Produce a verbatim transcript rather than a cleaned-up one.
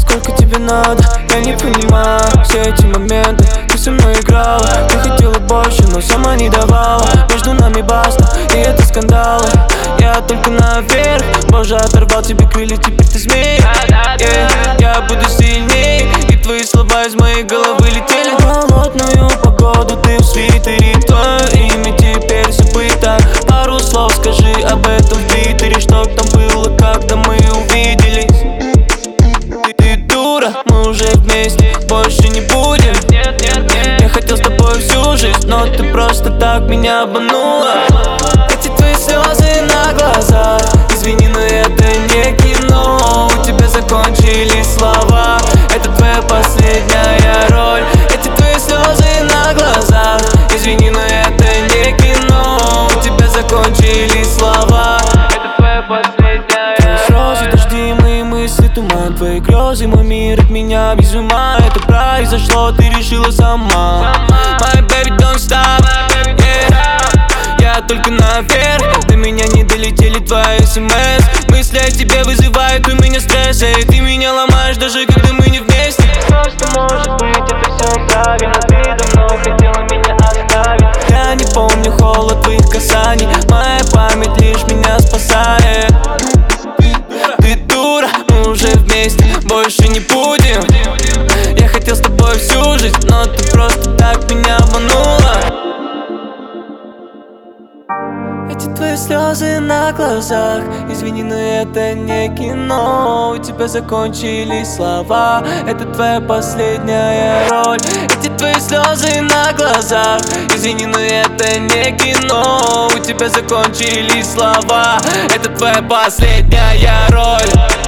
сколько тебе надо? Я не понимаю все эти моменты. Ты со мной играла, ты хотела больше, но сама не давала. Между нами баста, и это скандалы. Я только наверх, боже, оторвал тебе крылья, теперь ты змея. yeah. Я буду сильней, и твои слова из моей головы летели. В холодную погоду ты в свитере, твое имя теперь забыто. Пару слов скажи об этом в твиттере, что там было, когда мы увиделись. Ты, ты дура, мы уже вместе, больше не будем. Я хотел с тобой всю жизнь, но ты просто так меня обманула. Эти твои слезы на глазах, извини, но это не кино. У тебя закончились слова, это твоя последняя роль. Эти твои слезы на глазах, извини, но это не кино. У тебя закончились слова, это твоя последняя роль. Слезы, дожди, мои мысли, туман, твои грезы, мой мир от меня без ума. Это произошло, ты решила сама. My baby don't stop, yeah. Я только наверх, до меня не долетели твои смс. Мысли о тебе вызывают у меня стресс, и ты меня ломаешь, даже когда мы не вместе. Просто может быть это все правильно, ты давно хотела меня оставить. Я не помню холод твоих касаний, моя память лишь меня спасает. Ты дура, мы уже вместе, больше не будем. Я хотел с тобой всю жизнь, но ты просто так меня обманула. Эти твои слезы на глазах, извини, но это не кино. У тебя закончились слова, это твоя последняя роль. Эти твои слезы на глазах, извини, но это не кино. У тебя закончились слова, это твоя последняя роль.